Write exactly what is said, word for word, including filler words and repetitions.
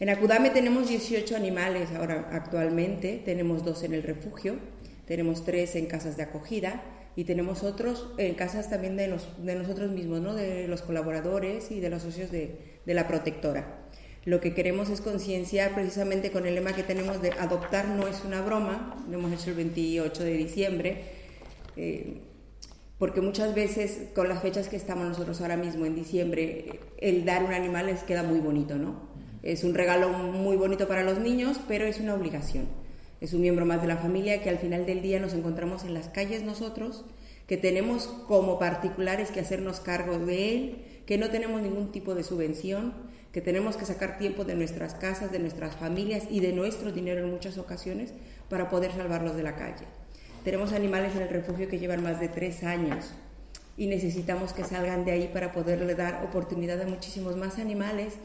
En Acudame tenemos dieciocho animales ahora actualmente, tenemos dos en el refugio, tenemos tres en casas de acogida y tenemos otros en casas también de, los, de nosotros mismos, ¿no? De los colaboradores y de los socios de, de la protectora. Lo que queremos es concienciar precisamente con el lema que tenemos de adoptar no es una broma, lo hemos hecho el veintiocho de diciembre, eh, porque muchas veces con las fechas que estamos nosotros ahora mismo en diciembre, el dar un animal les queda muy bonito, ¿no? Es un regalo muy bonito para los niños, pero es una obligación. Es un miembro más de la familia que al final del día nos encontramos en las calles nosotros, que tenemos como particulares que hacernos cargo de él, que no tenemos ningún tipo de subvención, que tenemos que sacar tiempo de nuestras casas, de nuestras familias y de nuestro dinero en muchas ocasiones para poder salvarlos de la calle. Tenemos animales en el refugio que llevan más de tres años y necesitamos que salgan de ahí para poderle dar oportunidad a muchísimos más animales